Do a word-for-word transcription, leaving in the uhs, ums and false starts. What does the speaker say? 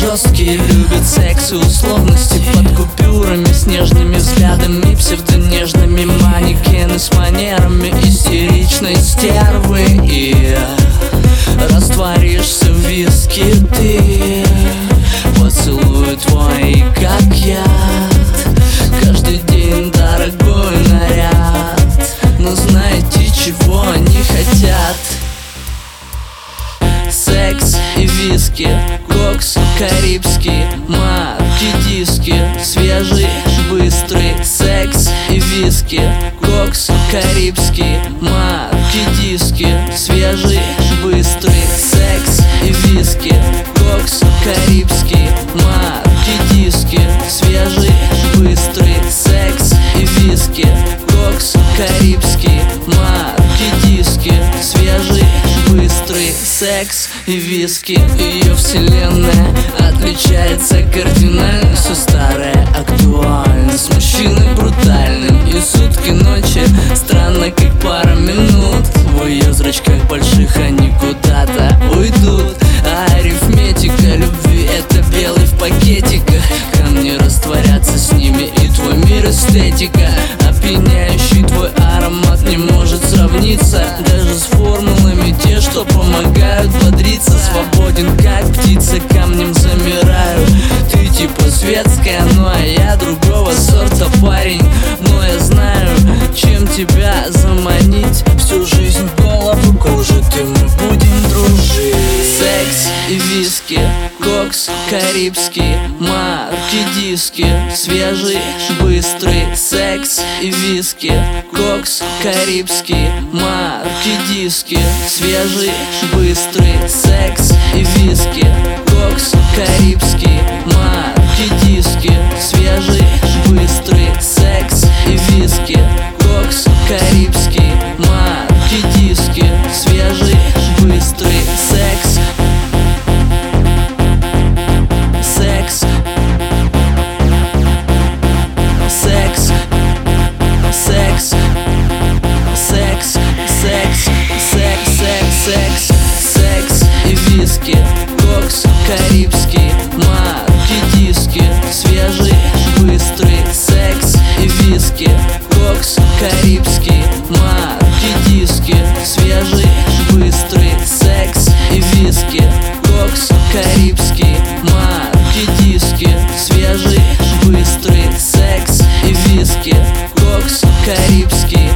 жесткие, любят секс и условности под купюрами, с нежными взглядами, псевдонежными манекены с манерами истеричной стервы. И растворишься в виске ты, поцелуй твой как яд, каждый день дорогой наряд. Но знаете, чего они хотят? Секс и виски, кокс карибский, марки диски, свежий, быстрый. Секс и виски, кокс карибский, марки диски, свежий, быстрый. Секс и виски, кокс карибский, марки диски, свежий, быстрый. Секс и виски, кокс карибский, марки диски, свежий, быстрый. Секс и виски, ее вселенная отличается кардинально. Все старое актуально, с мужчиной брутальным. И сутки ночи странно, как пара минут. В ее зрачках больших они куда-то уйдут. А арифметика любви — это белый в пакетиках. Камни растворятся с ними, и твой мир эстетика. Опьяняющий твой аромат не может сравниться даже с формулами, те, что помогают бодриться. Свободен, как птица, камнем замираю. Ты типа светская, ну а я другого сорта парень. Но я знаю, чем тебя заманить. Всю жизнь голову кружит, и мы будем дружить. Секс и виски, кокс карибский, марки диски, свежий, быстрый. Секс и виски, кокс карибский, марки диски, свежий, быстрый. Секс и виски, кокс карибский, марки диски, свежий, быстрый. Секс и виски, кокс карибский, марки диски, свежий, быстрый. Секс, секс, секс, секс, секс, секс, секс, секс, секс, секс и виски, кокс карибский, марки диски, свежий, быстрый. Секс и виски, кокс карибский, марки диски, свежий, быстрый. Секс и виски, кокс карибский, марки диски, свежий, быстрый. Секс и виски, кокс карибский.